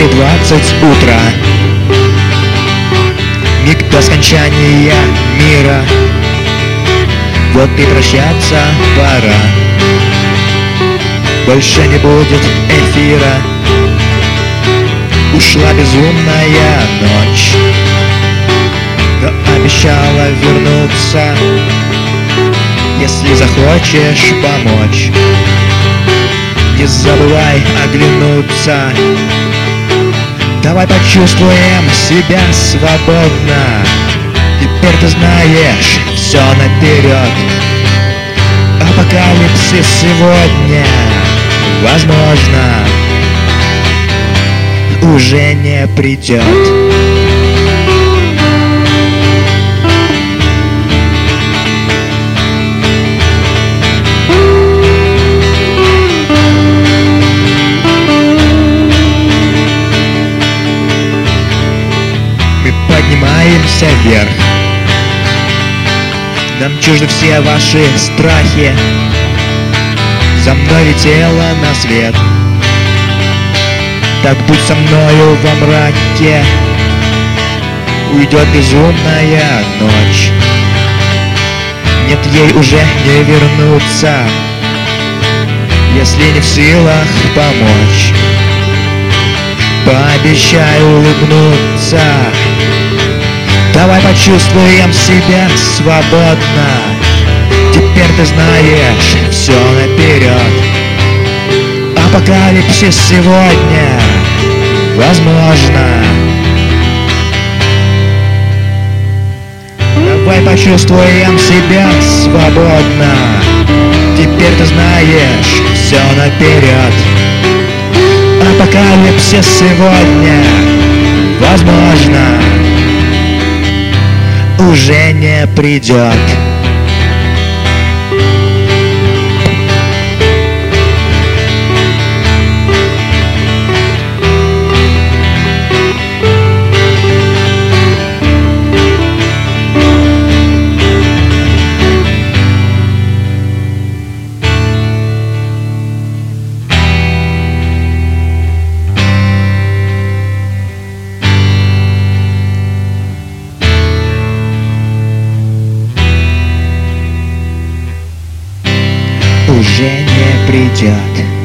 4:20 утра. Миг до скончания мира. Вот и прощаться пора. Больше не будет эфира. Ушла безумная ночь, но обещала вернуться, если захочешь помочь. Не забывай оглянуться. Давай почувствуем себя свободно. Теперь ты знаешь все наперед. Апокалипсис сегодня, возможно, уже не придет. Поднимаемся вверх. Нам чужды все ваши страхи. За мной летела на свет. Так будь со мною во мраке. Уйдет безумная ночь. Нет, ей уже не вернуться, если не в силах помочь. Пообещай улыбнуться. Давай почувствуем себя свободно. Теперь ты знаешь все наперед. Апокалипсис сегодня, возможно. Давай почувствуем себя свободно. Теперь ты знаешь все наперед. Апокалипсис сегодня, возможно, уже не придет. Уже не придет.